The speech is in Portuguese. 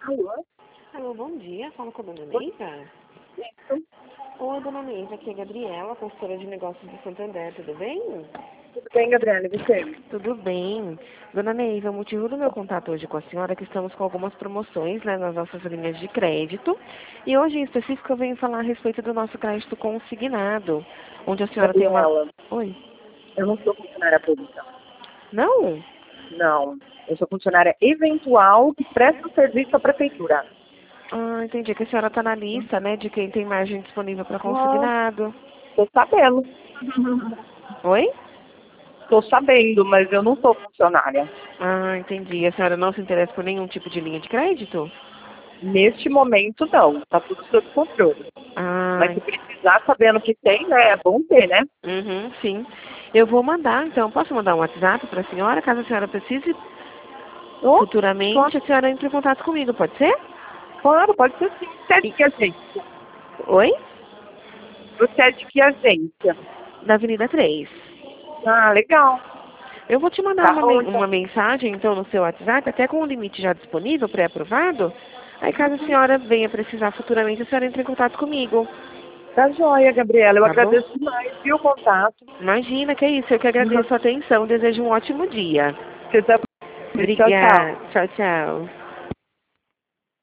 Alô? Alô, bom dia. Fala com a dona Oi, Neiva. isso. Oi, dona Neiva. Aqui é a Gabriela, consultora de negócios de Santander. Tudo bem? Tudo bem, Gabriela? E você? Tudo bem. Dona Neiva, o motivo do meu contato hoje com a senhora é que estamos com algumas promoções, né, nas nossas linhas de crédito. E hoje, em específico, eu venho falar a respeito do nosso crédito consignado, onde a senhora tem uma... Gabriela, Oi? eu não sou funcionária pública. Não? Não. Eu sou funcionária eventual que presta serviço à prefeitura. Ah, entendi. Que a senhora está na lista, né, de quem tem margem disponível para Nossa, consignado. tô sabendo. Oi? Tô sabendo, mas eu não sou funcionária. Ah, entendi. A senhora não se interessa por nenhum tipo de linha de crédito? Neste momento, não. Tá tudo sob controle. Mas Ah, se precisar, sabendo que tem, né? É bom ter, né? uhum, sim. Eu vou mandar, então, posso mandar um WhatsApp para a senhora, caso a senhora precise Oh, claro, futuramente, a senhora entre em contato comigo, pode ser? claro, pode ser sim. Você é de E- que agência? Oi? Você é de que agência? Da Avenida 3. Ah, legal. Eu vou te mandar Tá bom, então. uma mensagem, então, no seu WhatsApp, até com o limite já disponível, pré-aprovado. Aí, caso a senhora venha precisar futuramente, a senhora entre em contato comigo, Tá joia, Gabriela. Eu tá bom? agradeço demais, viu, o contato. Imagina, que é isso. Eu que agradeço a atenção. Desejo um ótimo dia. Você tá... Tchau, tchau. Obrigada. Tchau, tchau.